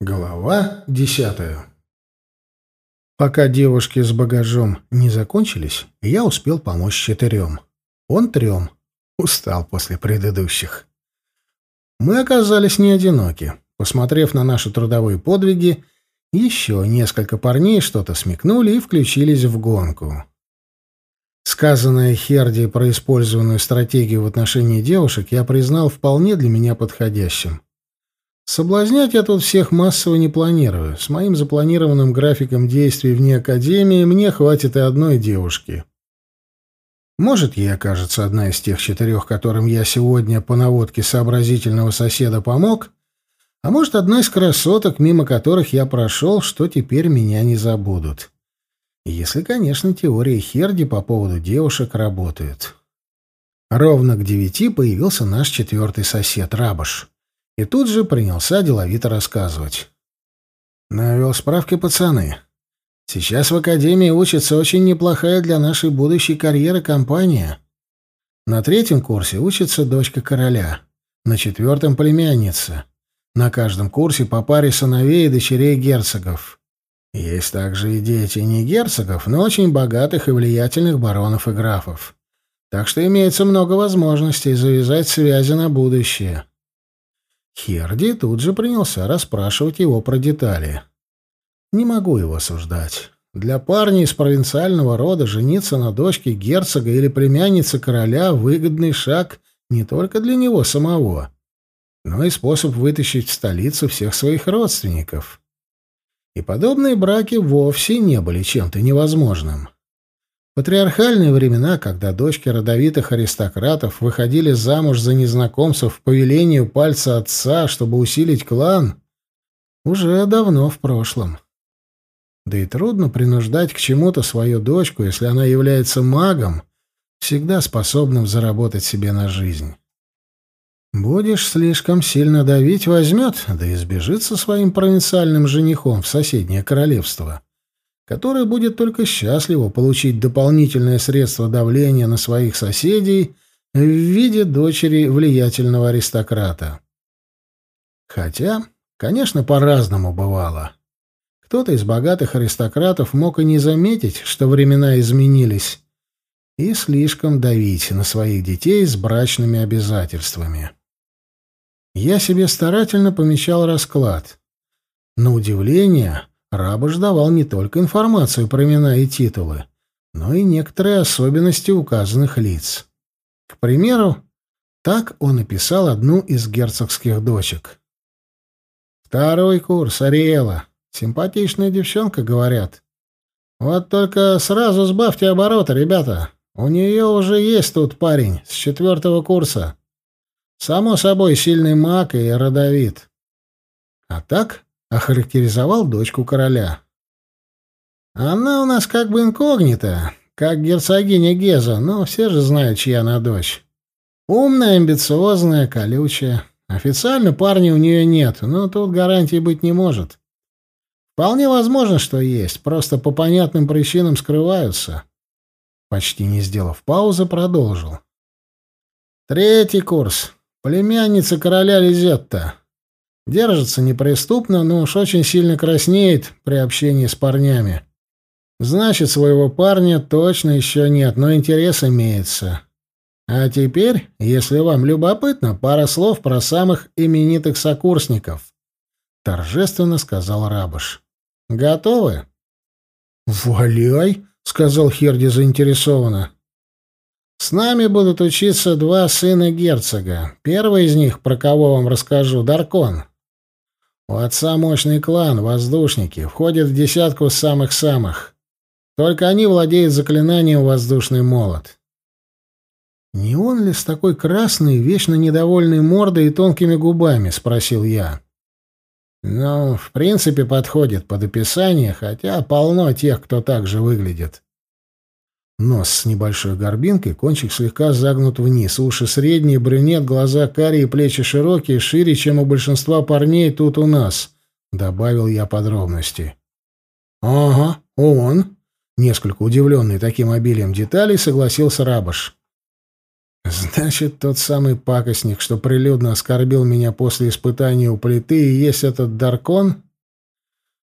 Глава 10. Пока девушки с багажом не закончились, я успел помочь 4. Он 3. Устал после предыдущих. Мы оказались не одиноки. Посмотрев на наши трудовые подвиги, еще несколько парней что-то смекнули и включились в гонку. Сказанное Херди про использованную стратегию в отношении девушек я признал вполне для меня подходящим. Соблазнять я тут всех массово не планирую. С моим запланированным графиком действий вне академии мне хватит и одной девушки. Может, ей окажется одна из тех 4, которым я сегодня по наводке сообразительного соседа помог, а может, одна из красоток, мимо которых я прошел, что теперь меня не забудут. Если, конечно, теория Херди по поводу девушек работает. Ровно к 9 появился наш 4-й сосед, Рабаш. И тут же принялся деловито рассказывать. Навел справки, пацаны. Сейчас в академии учится очень неплохая для нашей будущей карьеры компания. На 3-м курсе учится дочка короля, на 4-м племянница. На каждом курсе по паре сыновей и дочерей герцогов. Есть также и дети не герцогов, но очень богатых и влиятельных баронов и графов. Так что имеется много возможностей завязать связи на будущее. Херди тут же принялся расспрашивать его про детали. Не могу его осуждать. Для парня из провинциального рода жениться на дочке герцога или племяннице короля — выгодный шаг не только для него самого, но и способ вытащить в столицу всех своих родственников. И подобные браки вовсе не были чем-то невозможным. В патриархальные времена, когда дочки родовитых аристократов выходили замуж за незнакомцев по велению пальца отца, чтобы усилить клан, уже давно в прошлом. Да и трудно принуждать к чему-то свою дочку, если она является магом, всегда способным заработать себе на жизнь. Будешь слишком сильно давить — возьмет, да и сбежит со своим провинциальным женихом в соседнее королевство, которое будет только счастливо получить дополнительное средство давления на своих соседей в виде дочери влиятельного аристократа. Хотя, конечно, по-разному бывало. Кто-то из богатых аристократов мог и не заметить, что времена изменились, и слишком давить на своих детей с брачными обязательствами. Я себе старательно помечал расклад. На удивление, Рабаш давал не только информацию про имена и титулы, но и некоторые особенности указанных лиц. К примеру, так он описал одну из герцогских дочек. 2-й курс, Ариэла. Симпатичная девчонка, говорят. Вот только сразу сбавьте обороты, ребята. У нее уже есть тут парень с 4-го курса. Само собой, сильный маг и родовит. А так охарактеризовал дочку короля. Она у нас как бы инкогнита, как герцогиня Геза, но все же знают, чья она дочь. Умная, амбициозная, колючая. Официально парня у нее нет, но тут гарантий быть не может. Вполне возможно, что есть, просто по понятным причинам скрываются. Почти не сделав паузы, продолжил. 3-й курс. Племянница короля Лизетта. Держится неприступно, но уж очень сильно краснеет при общении с парнями. Значит, своего парня точно еще нет, но интерес имеется. А теперь, если вам любопытно, пара слов про самых именитых сокурсников. Торжественно сказал Рабаш. Готовы? «Валяй», — сказал Херди заинтересованно. «С нами будут учиться 2 сына герцога. Первый из них, про кого вам расскажу, Даркон. У отца мощный клан, воздушники, входит в 10 самых-самых. Только они владеют заклинанием «Воздушный молот». «Не он ли с такой красной, вечно недовольной мордой и тонкими губами?» — спросил я. «Ну, в принципе, подходит под описание, хотя полно тех, кто так же выглядит». Нос с небольшой горбинкой, кончик слегка загнут вниз, уши средние, брюнет, глаза карие, плечи широкие, шире, чем у большинства парней тут у нас, — добавил я подробности. «Ага, он», — несколько удивленный таким обилием деталей, согласился Рабаш. «Значит, тот самый пакостник, что прилюдно оскорбил меня после испытания у плиты, и есть этот Даркон?»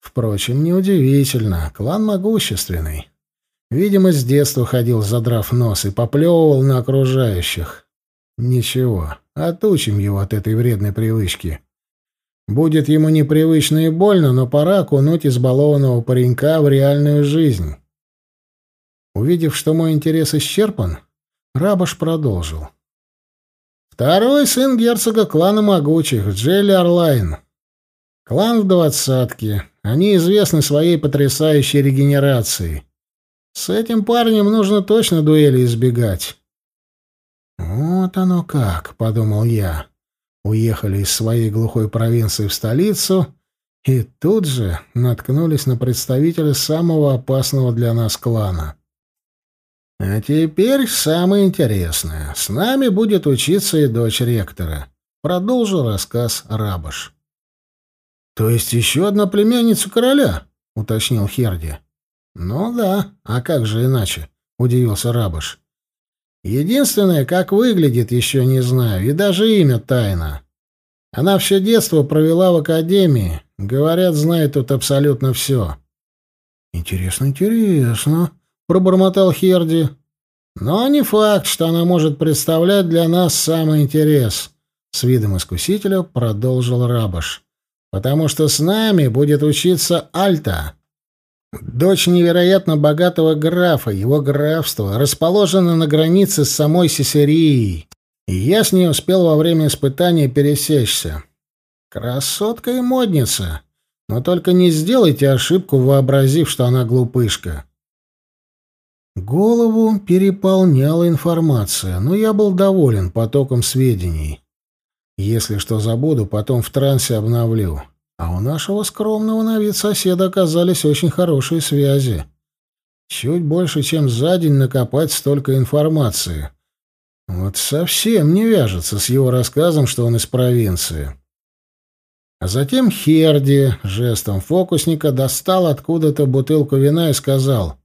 Впрочем, неудивительно, клан могущественный. Видимо, с детства ходил, задрав нос, и поплевывал на окружающих. Ничего, отучим его от этой вредной привычки. Будет ему непривычно и больно, но пора окунуть избалованного паренька в реальную жизнь. Увидев, что мой интерес исчерпан, Рабаш продолжил. Второй сын герцога клана могучих, Джелли Орлайн. Клан в двадцатке. Они известны своей потрясающей регенерацией. С этим парнем нужно точно дуэли избегать. «Вот оно как», — подумал я. Уехали из своей глухой провинции в столицу и тут же наткнулись на представителя самого опасного для нас клана. А теперь самое интересное. С нами будет учиться и дочь ректора. Продолжил рассказ Рабаш. То есть еще одна племянница короля? Уточнил Херди. Ну да, а как же иначе? Удивился Рабаш. Единственное, как выглядит, еще не знаю, и даже имя тайна. Она все детство провела в академии. Говорят, знает тут абсолютно все. Интересно, интересно, пробормотал Херди. Но не факт, что она может представлять для нас самый интерес. С видом искусителя продолжил Рабаш. Потому что с нами будет учиться Альта. Дочь невероятно богатого графа, его графство расположено на границе с самой Сесерией, и я с ней успел во время испытания пересечься. Красотка и модница, но только не сделайте ошибку, вообразив, что она глупышка. Голову переполняла информация, но я был доволен потоком сведений. Если что забуду, потом в трансе обновлю. А у нашего скромного на вид соседа оказались очень хорошие связи. Чуть больше, чем за день накопать столько информации. Вот совсем не вяжется с его рассказом, что он из провинции. А затем Херди жестом фокусника достал откуда-то бутылку вина и сказал: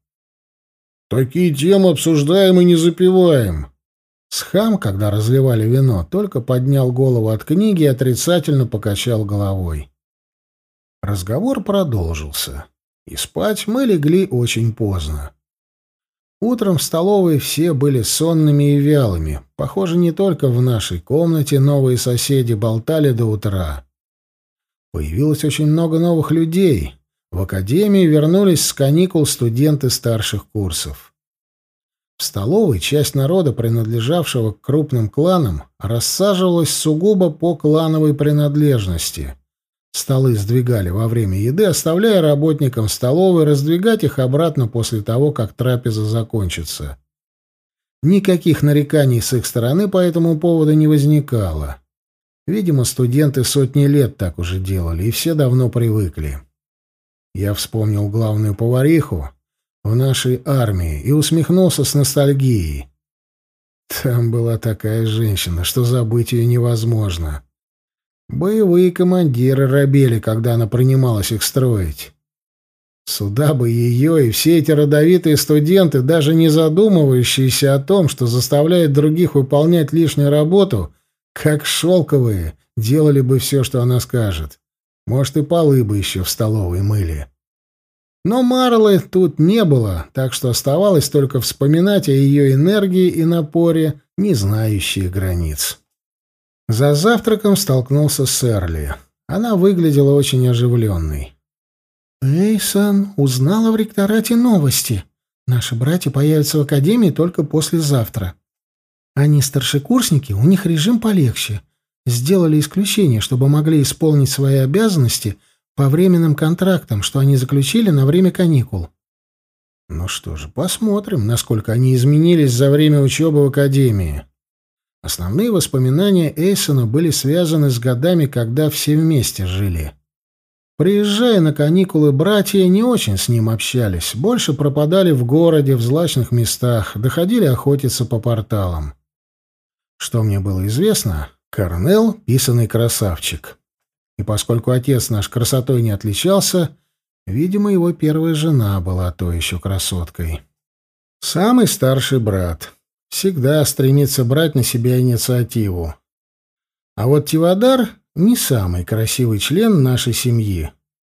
«Такие темы обсуждаем и не запиваем». Схам, когда разливали вино, только поднял голову от книги и отрицательно покачал головой. Разговор продолжился, и спать мы легли очень поздно. Утром в столовой все были сонными и вялыми. Похоже, не только в нашей комнате новые соседи болтали до утра. Появилось очень много новых людей. В академии вернулись с каникул студенты старших курсов. В столовой часть народа, принадлежавшего к крупным кланам, рассаживалась сугубо по клановой принадлежности. Столы сдвигали во время еды, оставляя работникам столовой раздвигать их обратно после того, как трапеза закончится. Никаких нареканий с их стороны по этому поводу не возникало. Видимо, студенты сотни лет так уже делали, и все давно привыкли. Я вспомнил главную повариху в нашей армии и усмехнулся с ностальгией. Там была такая женщина, что забыть ее невозможно. Боевые командиры робели, когда она принималась их строить. Сюда бы ее и все эти родовитые студенты, даже не задумывающиеся о том, что заставляют других выполнять лишнюю работу, как шелковые, делали бы все, что она скажет. Может, и полы бы еще в столовой мыли. Но Марлы тут не было, так что оставалось только вспоминать о ее энергии и напоре, не знающие границ. За завтраком столкнулся с Эрли. Она выглядела очень оживленной. «Эйсон узнала в ректорате новости. Наши братья появятся в академии только послезавтра. Они старшекурсники, у них режим полегче. Сделали исключение, чтобы могли исполнить свои обязанности по временным контрактам, что они заключили на время каникул. Ну что же, посмотрим, насколько они изменились за время учебы в академии». Основные воспоминания Эйсона были связаны с годами, когда все вместе жили. Приезжая на каникулы, братья не очень с ним общались, больше пропадали в городе, в злачных местах, доходили охотиться по порталам. Что мне было известно, Корнел — писаный красавчик. И поскольку отец наш красотой не отличался, видимо, его первая жена была той еще красоткой. Самый старший брат всегда стремится брать на себя инициативу. А вот Тивадар не самый красивый член нашей семьи.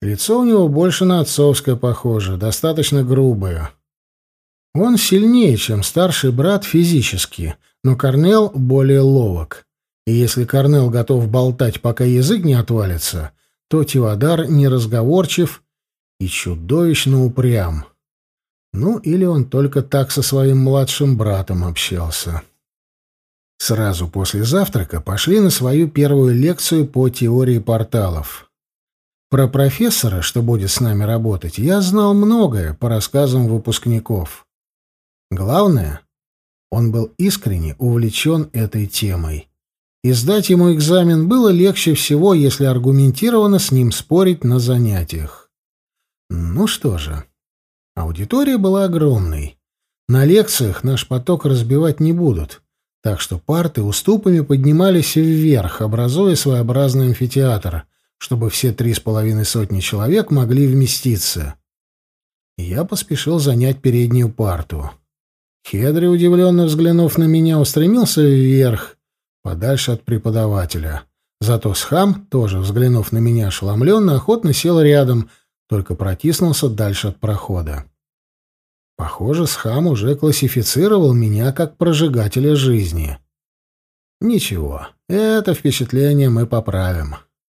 Лицо у него больше на отцовское похоже, достаточно грубое. Он сильнее, чем старший брат физически, но Корнел более ловок. И если Корнел готов болтать, пока язык не отвалится, то Тивадар неразговорчив и чудовищно упрям. Ну, или он только так со своим младшим братом общался. Сразу после завтрака пошли на свою первую лекцию по теории порталов. Про профессора, что будет с нами работать, я знал многое по рассказам выпускников. Главное, он был искренне увлечен этой темой. И сдать ему экзамен было легче всего, если аргументированно с ним спорить на занятиях. Ну что же, аудитория была огромной. На лекциях наш поток разбивать не будут, так что парты уступами поднимались вверх, образуя своеобразный амфитеатр, чтобы все 3,5 человек могли вместиться. Я поспешил занять переднюю парту. Хедри, удивленно взглянув на меня, устремился вверх, подальше от преподавателя. Зато Схам, тоже взглянув на меня ошеломленно, охотно сел рядом, только протиснулся дальше от прохода. Похоже, Схам уже классифицировал меня как прожигателя жизни. Ничего, это впечатление мы поправим.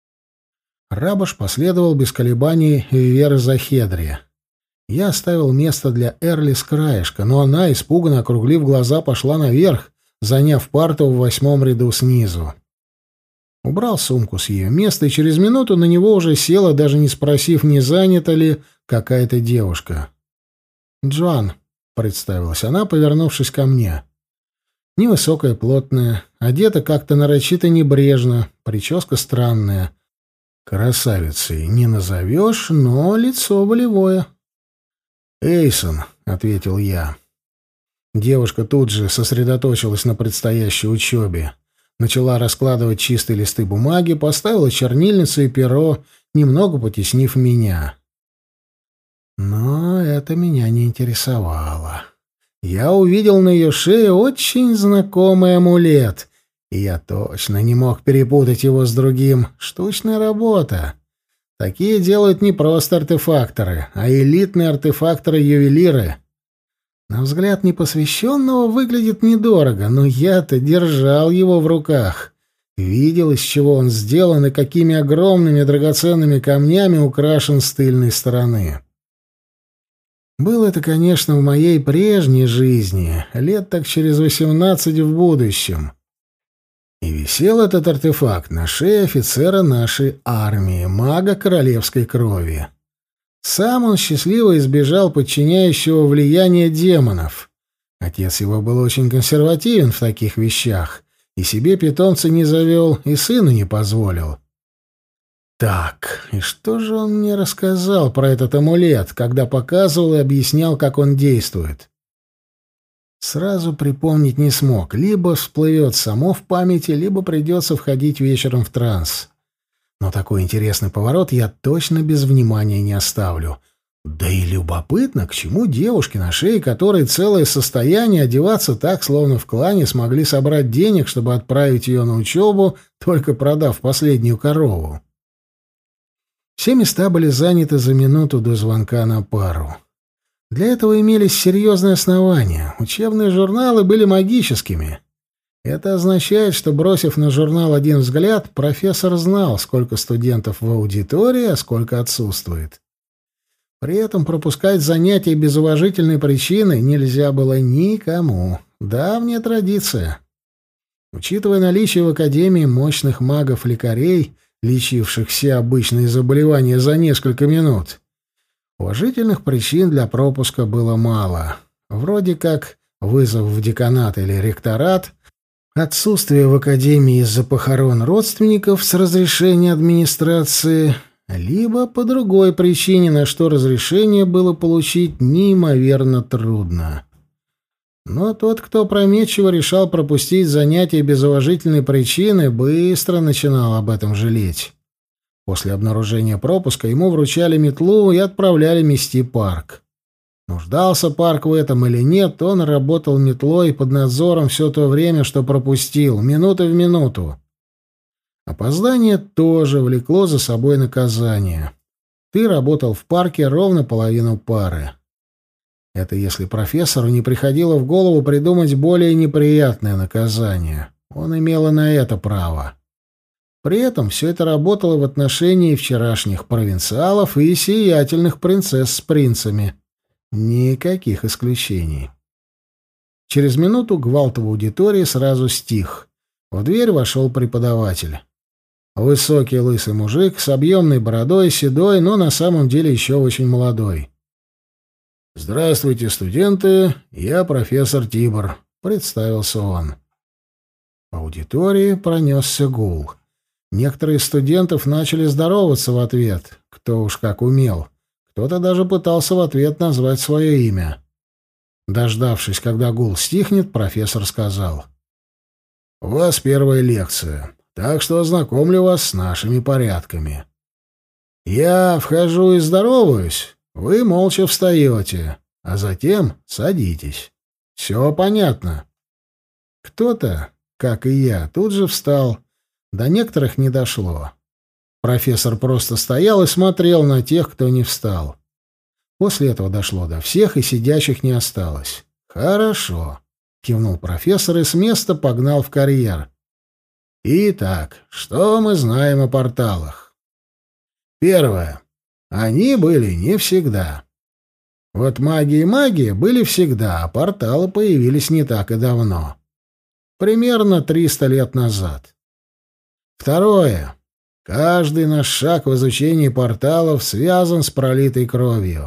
Рабаш последовал без колебаний вверх за Хедри. Я оставил место для Эрли с краешка, но она, испуганно округлив глаза, пошла наверх, заняв парту в 8-м ряду снизу. Убрал сумку с ее места, и через минуту на него уже села, даже не спросив, не занята ли какая-то девушка. «Джоан», — представилась она, повернувшись ко мне. Невысокая, плотная, одета как-то нарочито небрежно, прическа странная. Красавицей не назовешь, но лицо волевое. «Эйсон», — ответил я. Девушка тут же сосредоточилась на предстоящей учебе. Начала раскладывать чистые листы бумаги, поставила чернильницу и перо, немного потеснив меня. Но это меня не интересовало. Я увидел на ее шее очень знакомый амулет, и я точно не мог перепутать его с другим. Штучная работа. Такие делают не просто артефакторы, а элитные артефакторы-ювелиры. На взгляд непосвященного выглядит недорого, но я-то держал его в руках. Видел, из чего он сделан и какими огромными драгоценными камнями украшен с тыльной стороны. Было это, конечно, в моей прежней жизни, лет так через 18 в будущем. И висел этот артефакт на шее офицера нашей армии, мага королевской крови. Сам он счастливо избежал подчиняющего влияния демонов. Отец его был очень консервативен в таких вещах, и себе питомца не завел, и сыну не позволил. Так, и что же он мне рассказал про этот амулет, когда показывал и объяснял, как он действует? Сразу припомнить не смог. Либо всплывет само в памяти, либо придется входить вечером в транс. Но такой интересный поворот я точно без внимания не оставлю. Да и любопытно, к чему девушки, на шее которой целое состояние, одеваться так, словно в клане смогли собрать денег, чтобы отправить ее на учебу, только продав последнюю корову. Все места были заняты за минуту до звонка на пару. Для этого имелись серьезные основания. Учебные журналы были магическими. Это означает, что, бросив на журнал один взгляд, профессор знал, сколько студентов в аудитории, а сколько отсутствует. При этом пропускать занятия без уважительной причины нельзя было никому. Давняя традиция. Учитывая наличие в Академии мощных магов-лекарей, лечивших все обычные заболевания за несколько минут, уважительных причин для пропуска было мало. Вроде как вызов в деканат или ректорат, отсутствие в академии из-за похорон родственников с разрешения администрации, либо по другой причине, на что разрешение было получить неимоверно трудно. Но тот, кто опрометчиво решал пропустить занятия без уважительной причины, быстро начинал об этом жалеть. После обнаружения пропуска ему вручали метлу и отправляли мести парк. Нуждался парк в этом или нет, он работал метлой под надзором все то время, что пропустил, минута в минуту. Опоздание тоже влекло за собой наказание. Ты работал в парке ровно половину пары. Это если профессору не приходило в голову придумать более неприятное наказание. Он имел и на это право. При этом все это работало в отношении вчерашних провинциалов и сиятельных принцесс с принцами. Никаких исключений. Через минуту гвалт в аудитории сразу стих. В дверь вошел преподаватель. Высокий лысый мужик с объемной бородой, седой, но на самом деле еще очень молодой. «Здравствуйте, студенты, я профессор Тибор», — представился он. В аудитории пронесся гул. Некоторые из студентов начали здороваться в ответ, кто уж как умел. Кто-то даже пытался в ответ назвать свое имя. Дождавшись, когда гул стихнет, профессор сказал: «У вас первая лекция, так что ознакомлю вас с нашими порядками. Я вхожу и здороваюсь, вы молча встаете, а затем садитесь. Все понятно?» Кто-то, как и я, тут же встал. До некоторых не дошло. Профессор просто стоял и смотрел на тех, кто не встал. После этого дошло до всех, и сидящих не осталось. «Хорошо», — кивнул профессор и с места погнал в карьер. «Итак, что мы знаем о порталах? Первое. Они были не всегда. Вот магия были всегда, а порталы появились не так и давно. Примерно 300 лет назад. Второе. Каждый наш шаг в изучении порталов связан с пролитой кровью.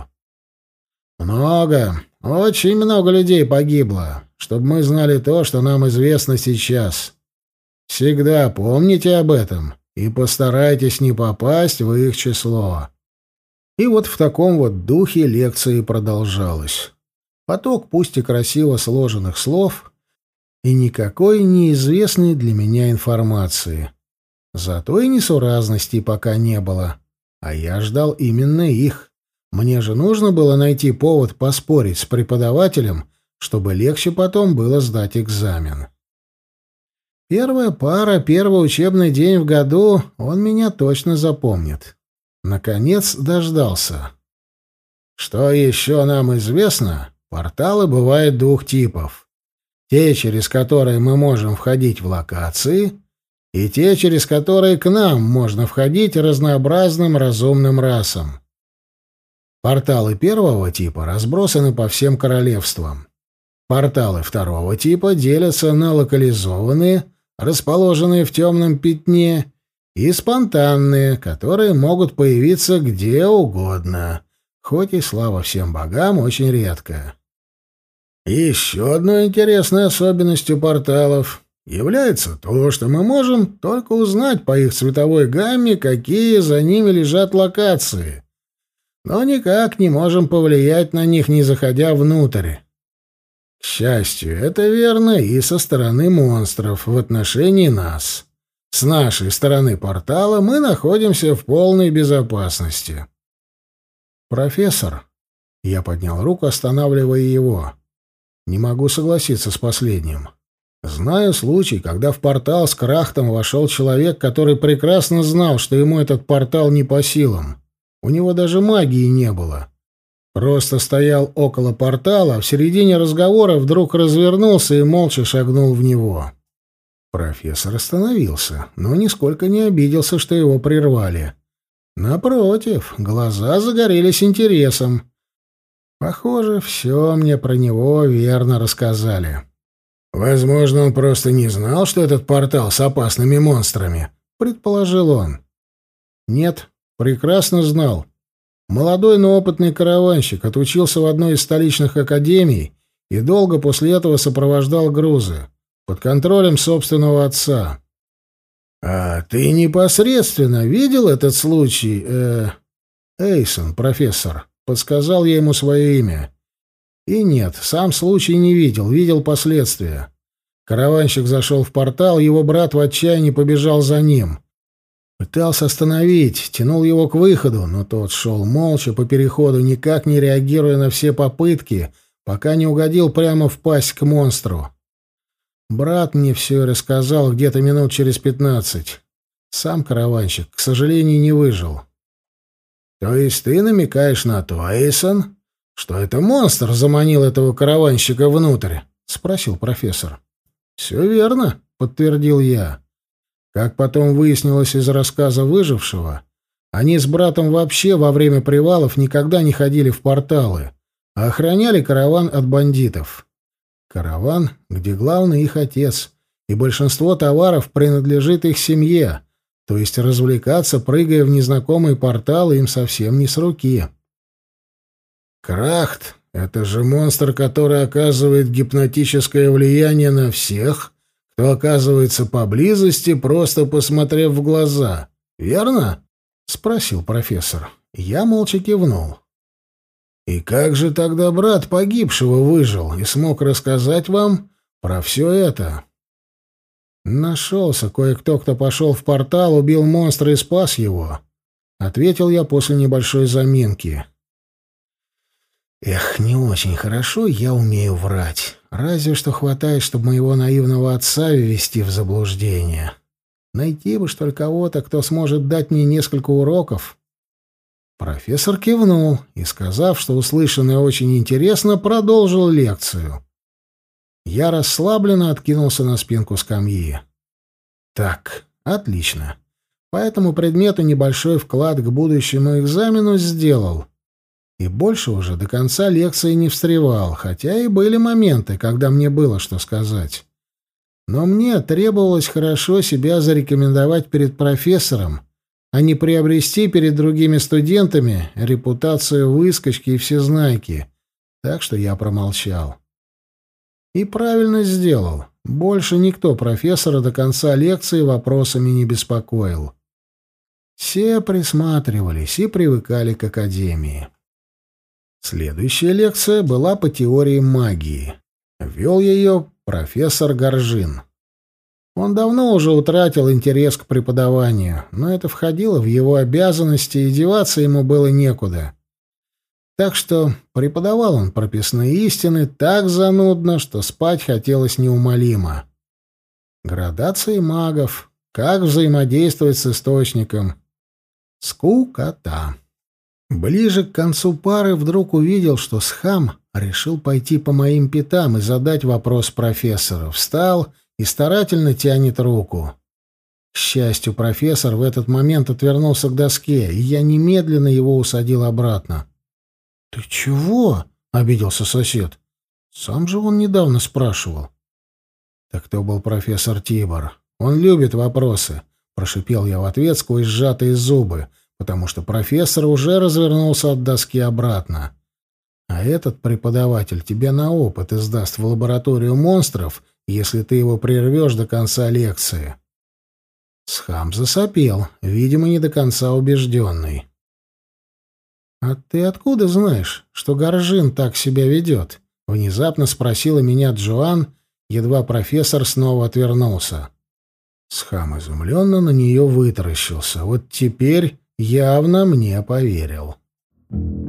Очень много людей погибло, чтобы мы знали то, что нам известно сейчас. Всегда помните об этом и постарайтесь не попасть в их число». И вот в таком вот духе лекции продолжалась. Поток пусть и красиво сложенных слов и никакой неизвестной для меня информации. Зато и несуразностей пока не было. А я ждал именно их. Мне же нужно было найти повод поспорить с преподавателем, чтобы легче потом было сдать экзамен. Первая пара, первый учебный день в году, он меня точно запомнит. Наконец дождался. Что еще нам известно, порталы бывают двух типов. Те, через которые мы можем входить в локации, и те, через которые к нам можно входить разнообразным разумным расам. Порталы первого типа разбросаны по всем королевствам. Порталы второго типа делятся на локализованные, расположенные в темном пятне, и спонтанные, которые могут появиться где угодно, хоть и, слава всем богам, очень редко. Еще одной интересной особенностью порталов является то, что мы можем только узнать по их цветовой гамме, какие за ними лежат локации, но никак не можем повлиять на них, не заходя внутрь. К счастью, это верно и со стороны монстров в отношении нас. С нашей стороны портала мы находимся в полной безопасности. «Профессор», — я поднял руку, останавливая его, — «не могу согласиться с последним. Знаю случай, когда в портал с крахтом вошел человек, который прекрасно знал, что ему этот портал не по силам. У него даже магии не было. Просто стоял около портала, а в середине разговора вдруг развернулся и молча шагнул в него». Профессор остановился, но нисколько не обиделся, что его прервали. Напротив, глаза загорелись интересом. Похоже, все мне про него верно рассказали. «Возможно, он просто не знал, что этот портал с опасными монстрами», — предположил он. «Нет, прекрасно знал. Молодой, но опытный караванщик отучился в одной из столичных академий и долго после этого сопровождал грузы, под контролем собственного отца». «А ты непосредственно видел этот случай?» «Эйсон, профессор», — подсказал я ему свое имя. «И нет, сам случай не видел, видел последствия. Караванщик зашел в портал, его брат в отчаянии побежал за ним. Пытался остановить, тянул его к выходу, но тот шел молча по переходу, никак не реагируя на все попытки, пока не угодил прямо в пасть к монстру. Брат мне все рассказал где-то минут через 15. Сам караванщик, к сожалению, не выжил». То есть ты намекаешь на то, Эйсон, что это монстр заманил этого караванщика внутрь? Спросил профессор. Все верно, подтвердил я. Как потом выяснилось из рассказа выжившего, они с братом вообще во время привалов никогда не ходили в порталы, а охраняли караван от бандитов. Караван, где главный их отец, и большинство товаров принадлежит их семье, то есть развлекаться, прыгая в незнакомые порталы, им совсем не с руки. Крахт — это же монстр, который оказывает гипнотическое влияние на всех, кто оказывается поблизости, просто посмотрев в глаза. Верно? — спросил профессор. Я молча кивнул. «И как же тогда брат погибшего выжил и смог рассказать вам про все это?» «Нашелся кое-кто, кто пошел в портал, убил монстра и спас его», — ответил я после небольшой заминки. «Эх, не очень хорошо я умею врать. Разве что хватает, чтобы моего наивного отца ввести в заблуждение. Найти бы, что ли, кого-то, кто сможет дать мне несколько уроков». Профессор кивнул и, сказав, что услышанное очень интересно, продолжил лекцию. Я расслабленно откинулся на спинку скамьи. Так, отлично. По этому предмету небольшой вклад к будущему экзамену сделал. И больше уже до конца лекции не встревал, хотя и были моменты, когда мне было что сказать. Но мне требовалось хорошо себя зарекомендовать перед профессором, а не приобрести перед другими студентами репутацию выскочки и всезнайки, так что я промолчал. И правильно сделал. Больше никто профессора до конца лекции вопросами не беспокоил. Все присматривались и привыкали к академии. Следующая лекция была по теории магии. Вел ее профессор Горжин. Он давно уже утратил интерес к преподаванию, но это входило в его обязанности, и деваться ему было некуда. Так что преподавал он прописные истины так занудно, что спать хотелось неумолимо. Градации магов, как взаимодействовать с источником. Скукота. Ближе к концу пары вдруг увидел, что Схам решил пойти по моим пятам и задать вопрос профессору. Встал и старательно тянет руку. К счастью, профессор в этот момент отвернулся к доске, и я немедленно его усадил обратно. «Ты чего?» — обиделся сосед. «Сам же он недавно спрашивал». «Так кто был профессор Тибор? Он любит вопросы», — прошипел я в ответ сквозь сжатые зубы, потому что профессор уже развернулся от доски обратно. «А этот преподаватель тебя на опыт издаст в лабораторию монстров, если ты его прервешь до конца лекции». Схам засопел, видимо, не до конца убежденный. «А ты откуда знаешь, что Горжин так себя ведет?» — внезапно спросила меня Джоан, едва профессор снова отвернулся. Схам изумленно на нее вытаращился. Вот теперь явно мне поверил.